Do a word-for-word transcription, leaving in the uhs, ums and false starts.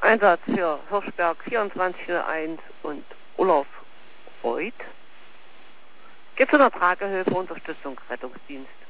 Einsatz für Hirschberg vierundzwanzig null eins und Olaf Reuth. Geht zu einer Tragehilfe, Unterstützung, Rettungsdienst.